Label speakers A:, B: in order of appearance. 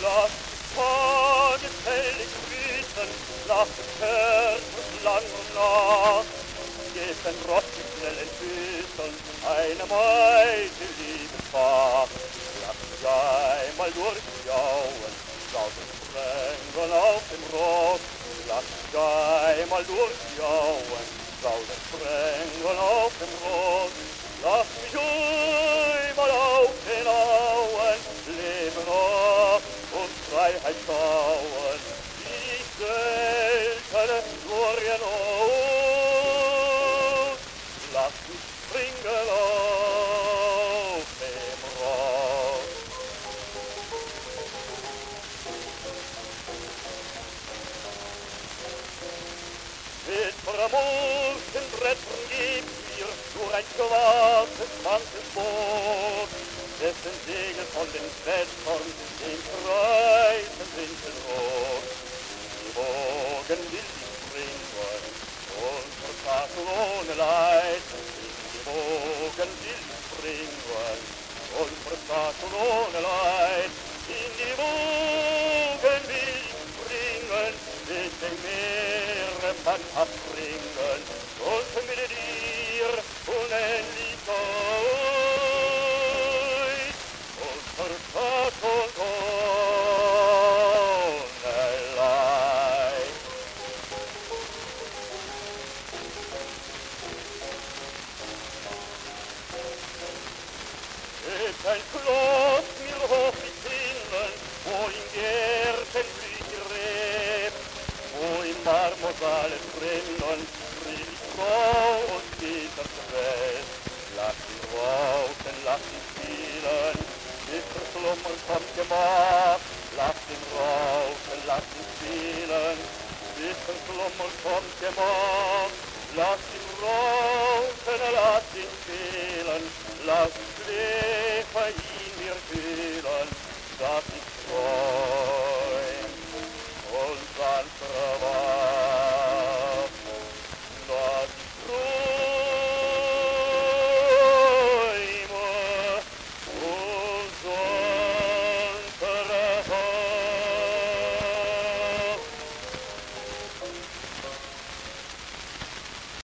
A: Lass Tages hellig grüßen, nach des Körpers langer Nacht. Geht ein Ross mit schnellen Füßen, eine Meute Liebesfahrt. Lass mich einmal durchjauen, sauber Sprengel auf dem Ross. Lass mich einmal durchjauen, sauber Sprengel auf dem Ross. Lass mich einmal auf den Auen leben und Freiheit schauen. Die seltene Glorienot, lass mich springen auf dem Ross. Mit vermurkten Brettern gibt mir nur ein schwarzes, manches Boot, dessen Segel von den Wettern in Kreisen sind rot. Die Wogen will ich springen und vertragen ohne Leid. Die Wogen will ich springen und vertragen ohne Leid. In die Wogen will ich springen, mit dem Meere man abspringen und mit dir Unendlichkeit und vertragen ohne Leid. Ist ein Schloss mir hoch mit Himmel, wo in Gärten Blücher lebt, wo in Marmorsaale drinnen friedlich Frau und Kinder schwellt. Lass ihn rauchen, lass ihn spielen, bis der Slummer kommt gemacht. Lass ihn rauchen, lass ihn spielen, bis der Slummer kommt gemacht. Lass ihn rauchen, lass ihn spielen, lass Schläfer ihn mir fühlen, dass ich träum und dann